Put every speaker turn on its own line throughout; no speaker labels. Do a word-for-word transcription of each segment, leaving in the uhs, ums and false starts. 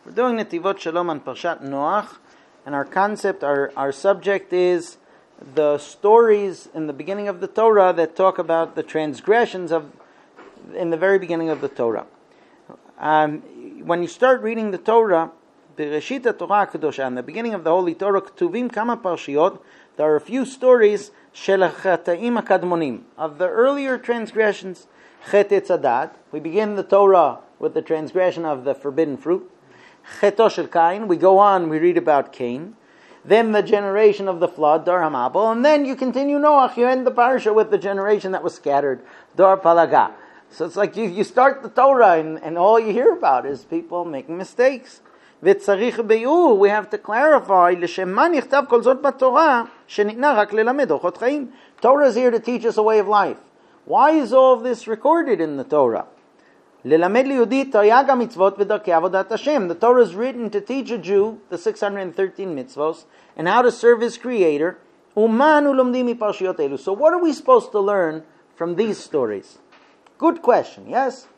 We're doing Netivot Shalom on Parshat Noach, and our concept, our, our subject is the stories in the beginning of the Torah that talk about the transgressions of in the very beginning of the Torah. Um, when you start reading the Torah, Bereshit HaTorah HaKadosha, in the beginning of the Holy Torah, Ketuvim Kama Parshiot, there are a few stories Shel HaChata'im HaKadmonim, of the earlier transgressions. Chet Etz Hadat, we begin the Torah with the transgression of the forbidden fruit. Cheto Shel Cain, we go on, we read about Cain. Then the generation of the flood, Dar HaMabul, and then you continue Noach, you end the parsha with the generation that was scattered, Dar Palaga. So it's like you, you start the Torah and, and all you hear about is people making mistakes. V'tzarich b'yur, we have to clarify, L'shem ma nichtav kol zot b'Torah, she'nitna rak lelamed orchot chaim. Torah is here to teach us a way of life. Why is all of this recorded in the Torah? Lelamed liyudit taryag mitzvot v'darkei avodat Hashem. The Torah is written to teach a Jew the six hundred thirteen mitzvos and how to serve his Creator. Umanu lomdim miparshiot elu. So what are we supposed to learn from these stories? Good question, yes?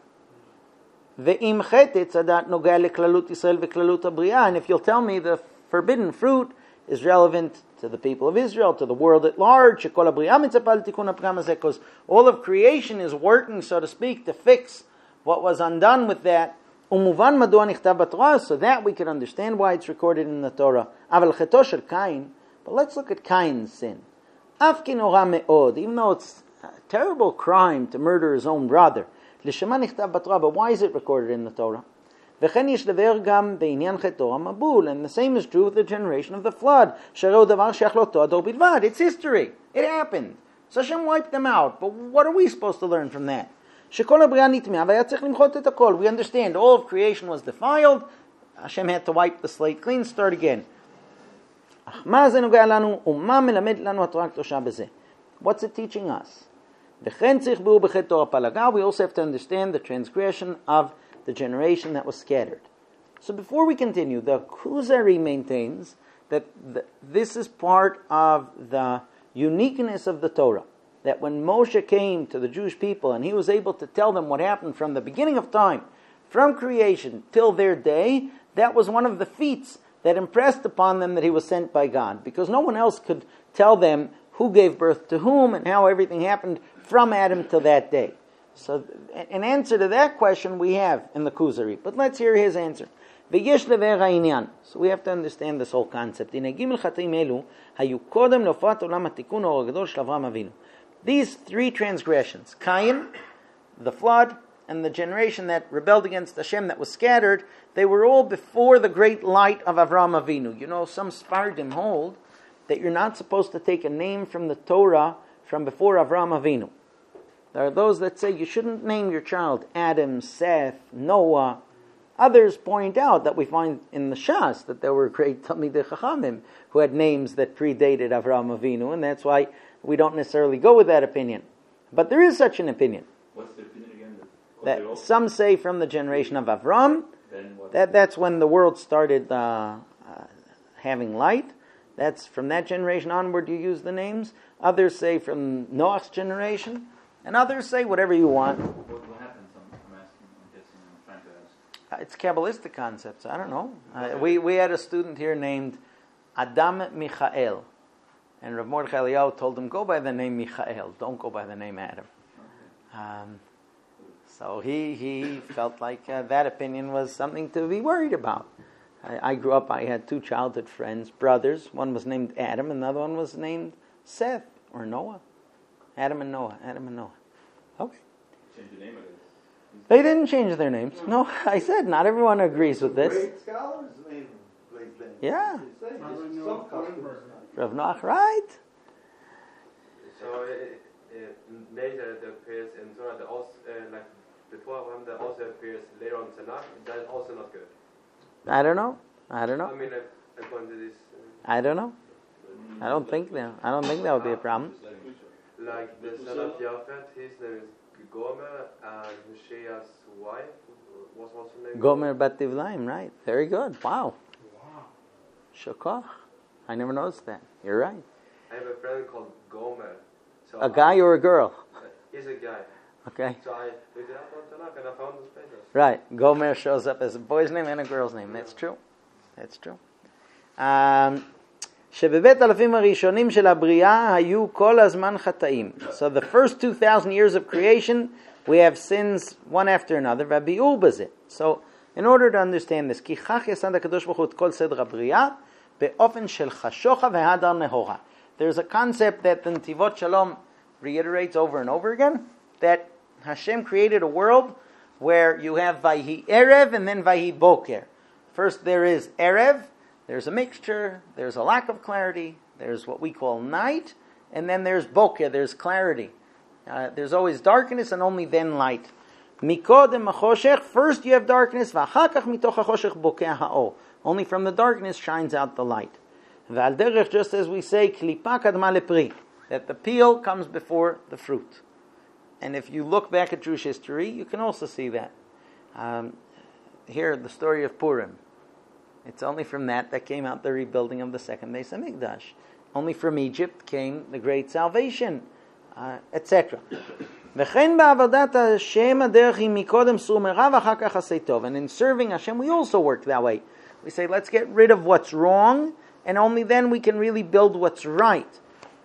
Ve'im chet etz hadat nogeh leklalut Yisrael veklalut habriya. And if you'll tell me the forbidden fruit is relevant to the people of Israel, to the world at large, shekol habriya mitzapah l'tikun hapgam hazeh, because all of creation is working, so to speak, to fix what was undone with that. Umuvan madua nichtav b'Torah, so that we can understand why it's recorded in the Torah. Aval cheto shel Cain, but let's look at Cain's sin. Af ki nora me'od, even though it's a terrible crime to murder his own brother. L'shema nichtav b'Torah, but why is it recorded in the Torah? V'chen yesh lever gam be'inyan cheto hamabul, and the same is true with the generation of the flood. Shero davar she'ach lo to ador bilvad. It's history. It happened. So Hashem wiped them out. But what are we supposed to learn from that? We understand all of creation was defiled. Hashem had to wipe the slate clean, start again. What's it teaching us? We also have to understand the transgression of the generation that was scattered. So before we continue, the Kuzari maintains that the, this is part of the uniqueness of the Torah. That when Moshe came to the Jewish people and he was able to tell them what happened from the beginning of time, from creation till their day, that was one of the feats that impressed upon them that he was sent by God. Because no one else could tell them who gave birth to whom and how everything happened from Adam till that day. So an answer to that question we have in the Kuzari. But let's hear his answer. So we have to understand this whole concept. These three transgressions, Cain, the flood, and the generation that rebelled against Hashem that was scattered, they were all before the great light of Avraham Avinu. You know, some Sfardim hold that you're not supposed to take a name from the Torah from before Avraham Avinu. There are those that say you shouldn't name your child Adam, Seth, Noah. Others point out that we find in the Shas that there were great Talmidei Chachamim who had names that predated Avraham Avinu, and that's why we don't necessarily go with that opinion. But there is such an opinion.
What's the opinion again?
That some say from the generation of Avram, that that's when the world started uh, uh, having light. That's from that generation onward you use the names. Others say from Noach's generation. And others say whatever you want.
What, what happens? I'm, I'm asking, I'm guessing, I'm trying to ask.
Uh, it's Kabbalistic concepts. I don't know. Uh, we, we had a student here named Adam Michael. And Rav Mordechai Eliyahu told him, go by the name Michael, don't go by the name Adam. Um, so he he felt like uh, that opinion was something to be worried about. I, I grew up, I had two childhood friends, brothers. One was named Adam, and the other one was named Seth, or Noah. Adam and Noah, Adam and Noah. Okay.
Change the name of it.
They didn't change their names. No, I said not everyone agrees with this.
Great scholars name great things.
Yeah. Rav Noach, right?
So it, it, later it appears in Torah, the also, uh, like before one that also appears later on Tanakh. That is also not good.
I don't know. I don't know.
I mean, according to this. Uh,
I don't know. I don't think that. I don't think that would be a problem.
Like the son of Yafet, his name is Gomer, and Hoshea's wife was what's her name?
Gomer bat Divlaim, right? Very good. Wow. Wow. Shokach. I never noticed that. You're right.
I have a friend called Gomer. So
a guy or a girl?
Uh, he's a guy.
Okay?
So I looked it up on Tanakh and I found this place.
Right. Gomer shows up as a boy's name and a girl's name. That's true. That's true. Um, שבבית אלפים הראשונים של הבריאה היו כל הזמן חטאים. So the first two thousand years of creation, we have sins one after another. והביאור בזה. So in order to understand this, כי כך יסד הקדוש ברוך הוא את כל סדר הבריאה, באופן של חשוכה והדר נהורה. There's a concept that the Netivot Shalom reiterates over and over again, that Hashem created a world where you have Vayhi Erev and then Vayhi Boker. First there is Erev, there's a mixture, there's a lack of clarity, there's what we call night, and then there's Boker, there's clarity. Uh, there's always darkness and only then light. Mikodem HaChoshech, first you have darkness, v'achar kach mitoch HaChoshech bokeh ha'or. Only from the darkness shines out the light. V'al derech, just as we say, klipa kadma lepri, that the peel comes before the fruit. And if you look back at Jewish history, you can also see that. Um, here, the story of Purim. It's only from that that came out the rebuilding of the second Beis Hamikdash. Only from Egypt came the great salvation, uh, et cetera. וכן בעבודת השם הדרך היא מקודם סור מרע ואחר כך עשה טוב. And in serving Hashem, we also work that way. We say, let's get rid of what's wrong, and only then we can really build what's right.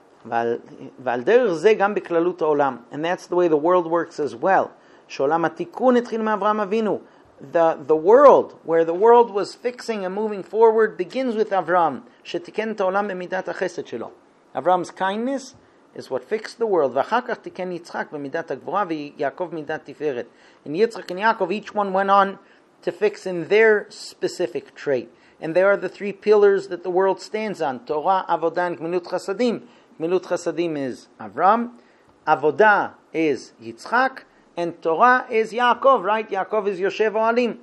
ועל דרך זה גם בכללות העולם. And that's the way the world works as well. שעולם התיקון התחיל מאברהם אבינו. The, the world, where the world was fixing and moving forward, begins with Avram. שתיקן את העולם במידת החסד שלו. Avram's kindness is what fixed the world. ואחר כך תיקן יצחק במידת הגבורה ויעקב מידת תפארת. And Yitzchak and Yaakov, each one went on to fix in their specific trait. And there are the three pillars that the world stands on. Torah, Avodah, and Gmilut Chasadim. Gmilut Chasadim is Avram. Avodah is Yitzchak. And Torah is Yaakov, right? Yaakov is Yoshev Ohalim.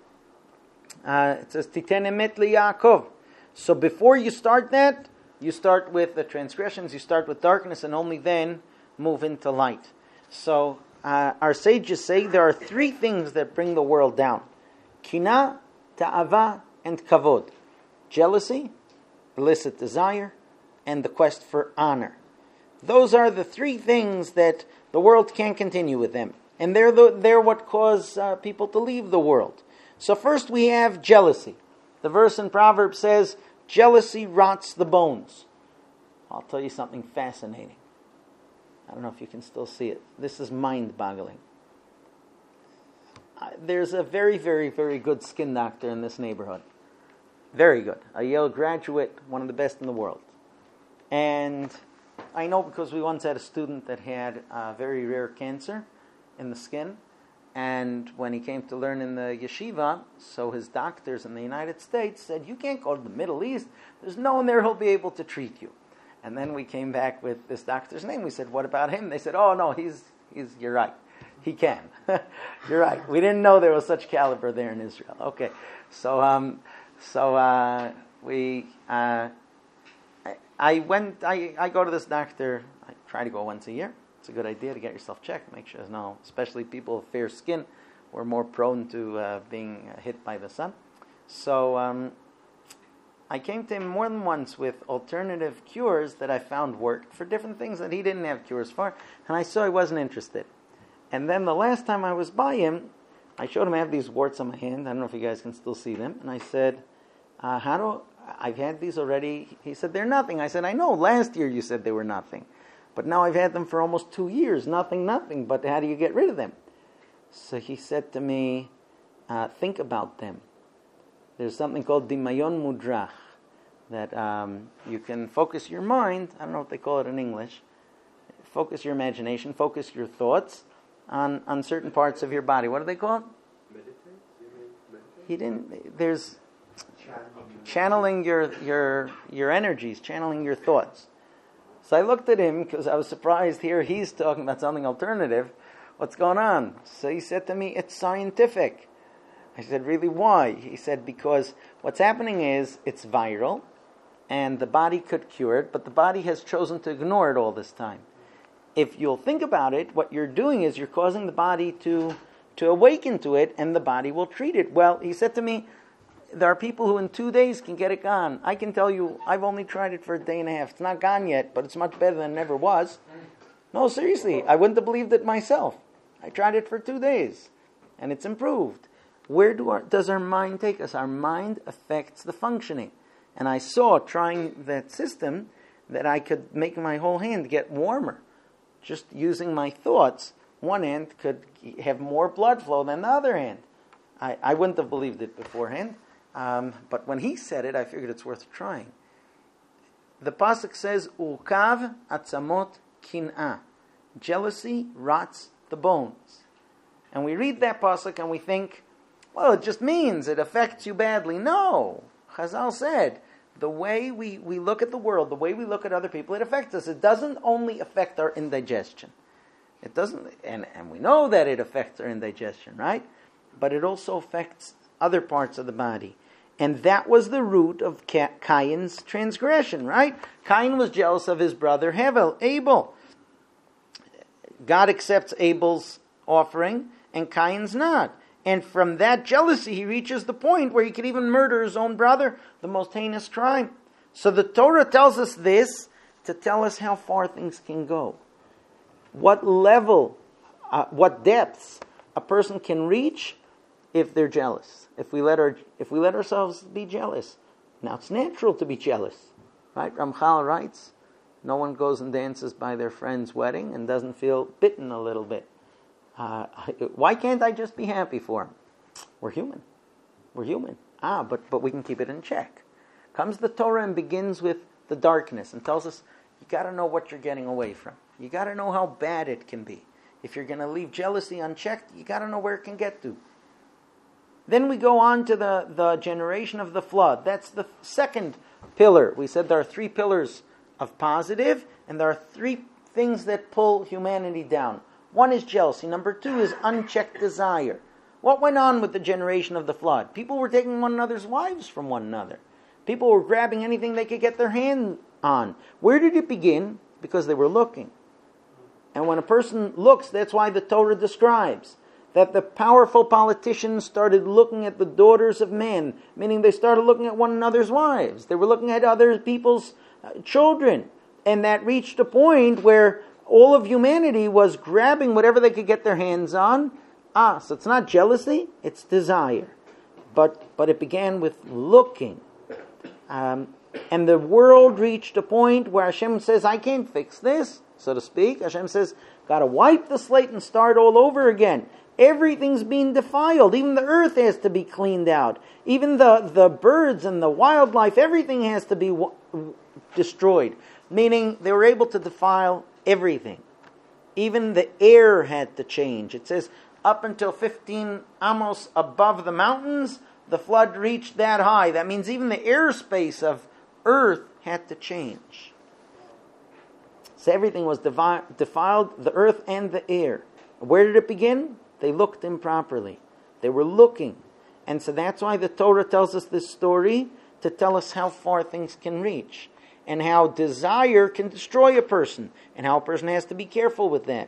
Uh, it says, Titen emet liYaakov. So before you start that, you start with the transgressions, you start with darkness, and only then move into light. So uh, our sages say there are three things that bring the world down. Kina, ta'ava, and kavod. Jealousy, illicit desire, and the quest for honor. Those are the three things that the world can't continue with them. And they're, the, they're what cause uh, people to leave the world. So first we have jealousy. The verse in Proverbs says, jealousy rots the bones. I'll tell you something fascinating. I don't know if you can still see it. This is mind-boggling. Uh, there's a very, very, very good skin doctor in this neighborhood. Very good. A Yale graduate, one of the best in the world. And I know because we once had a student that had uh, very rare cancer in the skin. And when he came to learn in the yeshiva, so his doctors in the United States said, you can't go to the Middle East. There's no one there who'll be able to treat you. And then we came back with this doctor's name. We said, what about him? They said, oh, no, he's, he's you're right. He can. You're right. We didn't know there was such caliber there in Israel. Okay. So um, so uh, we... Uh, I, I went... I, I go to this doctor. I try to go once a year. It's a good idea to get yourself checked. Make sure there's no... Especially people with fair skin were more prone to uh, being hit by the sun. So... Um, I came to him more than once with alternative cures that I found worked for different things that he didn't have cures for, and I saw he wasn't interested. And then the last time I was by him, I showed him I have these warts on my hand. I don't know if you guys can still see them. And I said, uh, how do, I've had these already. He said, they're nothing. I said, I know, last year you said they were nothing. But now I've had them for almost two years. Nothing, nothing. But how do you get rid of them? So he said to me, uh, think about them. There's something called Dimayon Mudrach, that um, you can focus your mind, I don't know what they call it in English, focus your imagination, focus your thoughts on, on certain parts of your body. What do they call it?
Meditate? You mean meditate?
He didn't, there's channeling your, your, your energies, channeling your thoughts. So I looked at him because I was surprised here he's talking about something alternative. What's going on? So he said to me, it's scientific. I said, really, why? He said, because what's happening is it's viral, and the body could cure it, but the body has chosen to ignore it all this time. If you'll think about it, what you're doing is you're causing the body to, to awaken to it, and the body will treat it. Well, he said to me, there are people who in two days can get it gone. I can tell you, I've only tried it for a day and a half. It's not gone yet, but it's much better than it ever was. No, seriously, I wouldn't have believed it myself. I tried it for two days, and it's improved. Where do our, does our mind take us? Our mind affects the functioning. And I saw, trying that system, that I could make my whole hand get warmer. Just using my thoughts, one hand could have more blood flow than the other hand. I, I wouldn't have believed it beforehand, um, but when he said it, I figured it's worth trying. The pasuk says, "Ukav atzamot kin'ah." Jealousy rots the bones. And we read that pasuk and we think, well, it just means it affects you badly. No. Chazal said, the way we, we look at the world, the way we look at other people, it affects us. It doesn't only affect our indigestion. It doesn't, and, and we know that it affects our indigestion, right? But it also affects other parts of the body. And that was the root of Cain's transgression, right? Cain was jealous of his brother Hevel, Abel. God accepts Abel's offering, and Cain's not. And from that jealousy, he reaches the point where he could even murder his own brother, the most heinous crime. So the Torah tells us this to tell us how far things can go. What level, uh, what depths a person can reach if they're jealous. If we let our, if we let ourselves be jealous. Now it's natural to be jealous, right? Ramchal writes, no one goes and dances by their friend's wedding and doesn't feel bitten a little bit. Uh, why can't I just be happy for him? We're human. We're human. Ah, but, but we can keep it in check. Comes the Torah and begins with the darkness and tells us, you got to know what you're getting away from. You got to know how bad it can be. If you're going to leave jealousy unchecked, you got to know where it can get to. Then we go on to the, the generation of the flood. That's the second pillar. We said there are three pillars of positive, and there are three things that pull humanity down. One is jealousy. Number two is unchecked desire. What went on with the generation of the flood? People were taking one another's wives from one another. People were grabbing anything they could get their hand on. Where did it begin? Because they were looking. And when a person looks, that's why the Torah describes that the powerful politicians started looking at the daughters of men, meaning they started looking at one another's wives. They were looking at other people's uh, children. And that reached a point where all of humanity was grabbing whatever they could get their hands on. Ah, so it's not jealousy, it's desire. But but it began with looking. Um, and the world reached a point where Hashem says, I can't fix this, so to speak. Hashem says, got to wipe the slate and start all over again. Everything's being defiled. Even the earth has to be cleaned out. Even the, the birds and the wildlife, everything has to be w- destroyed. Meaning they were able to defile everything. Even the air had to change. It says up until fifteen amos above the mountains, the flood reached that high. That means even the airspace of earth had to change. So everything was devi- defiled, the earth and the air. Where did it begin? They looked improperly. They were looking. And so that's why the Torah tells us this story, to tell us how far things can reach. And how desire can destroy a person. And how a person has to be careful with that.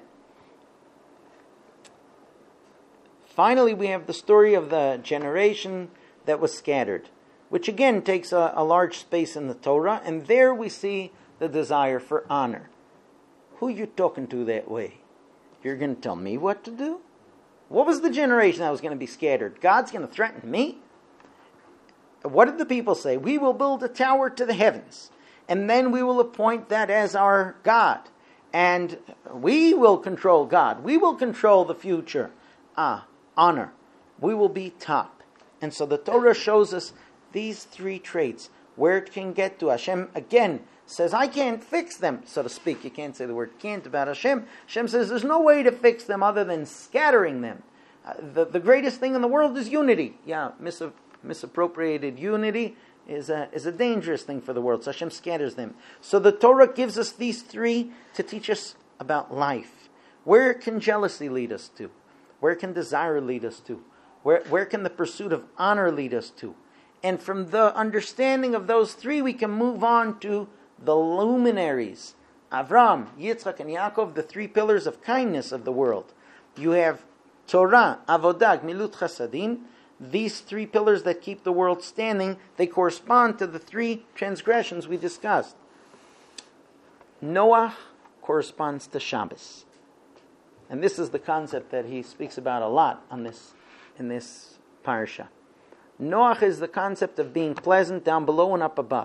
Finally, we have the story of the generation that was scattered. Which again takes a, a large space in the Torah. And there we see the desire for honor. Who you talking to that way? You're going to tell me what to do? What was the generation that was going to be scattered? God's going to threaten me? What did the people say? We will build a tower to the heavens. And then we will appoint that as our God. And we will control God. We will control the future. Ah, honor. We will be top. And so the Torah shows us these three traits. Where it can get to. Hashem, again, says, I can't fix them, so to speak. You can't say the word can't about Hashem. Hashem says there's no way to fix them other than scattering them. Uh, the, the greatest thing in the world is unity. Yeah, mis- misappropriated unity is a, is a dangerous thing for the world. So Hashem scatters them. So the Torah gives us these three to teach us about life. Where can jealousy lead us to? Where can desire lead us to? Where, where can the pursuit of honor lead us to? And from the understanding of those three, we can move on to the luminaries. Avram, Yitzchak, and Yaakov, the three pillars of kindness of the world. You have Torah, Avodah, Gmilut Chasadim. These three pillars that keep the world standing, they correspond to the three transgressions we discussed. Noah corresponds to Shabbos. And this is the concept that he speaks about a lot on this in this parsha. Noach is the concept of being pleasant down below and up above.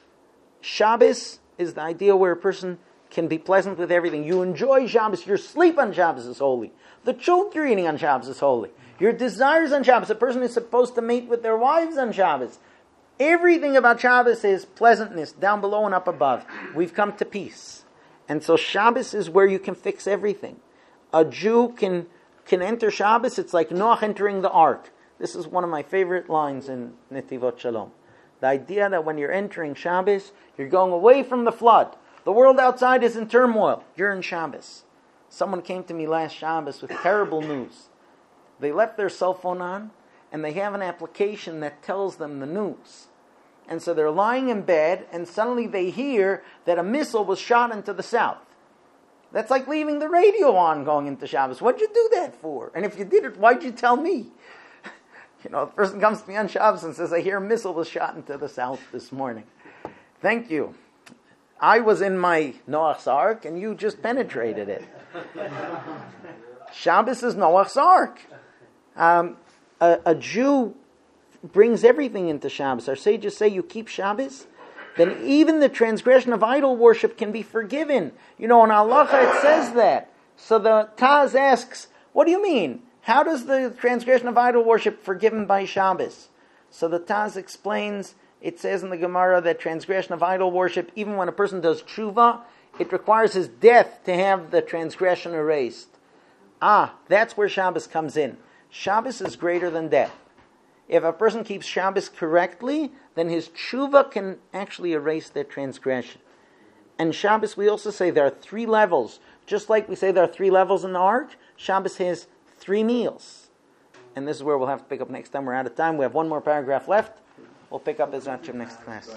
Shabbos is the idea where a person can be pleasant with everything. You enjoy Shabbos. Your sleep on Shabbos is holy. The children you're eating on Shabbos is holy. Your desires on Shabbos. A person is supposed to mate with their wives on Shabbos. Everything about Shabbos is pleasantness, down below and up above. We've come to peace. And so Shabbos is where you can fix everything. A Jew can, can enter Shabbos. It's like Noach entering the ark. This is one of my favorite lines in Netivot Shalom. The idea that when you're entering Shabbos, you're going away from the flood. The world outside is in turmoil. You're in Shabbos. Someone came to me last Shabbos with terrible news. They left their cell phone on, and they have an application that tells them the news. And so they're lying in bed, and suddenly they hear that a missile was shot into the south. That's like leaving the radio on going into Shabbos. What'd you do that for? And if you did it, why'd you tell me? You know, the person comes to me on Shabbos and says, I hear a missile was shot into the south this morning. Thank you. I was in my Noach's Ark, and you just penetrated it. Shabbos is Noach's Ark. Um, a, a Jew brings everything into Shabbos. Our sages say you keep Shabbos, then even the transgression of idol worship can be forgiven. You know, in Halacha it says that. So the Taz asks, what do you mean? How does the transgression of idol worship forgiven by Shabbos? So the Taz explains, it says in the Gemara that transgression of idol worship, even when a person does tshuva, it requires his death to have the transgression erased. Ah, that's where Shabbos comes in. Shabbos is greater than death. If a person keeps Shabbos correctly, then his tshuva can actually erase their transgression. And Shabbos, we also say there are three levels. Just like we say there are three levels in the ark, Shabbos has three meals. And this is where we'll have to pick up next time. We're out of time. We have one more paragraph left. We'll pick up Ezrat Hashem next class.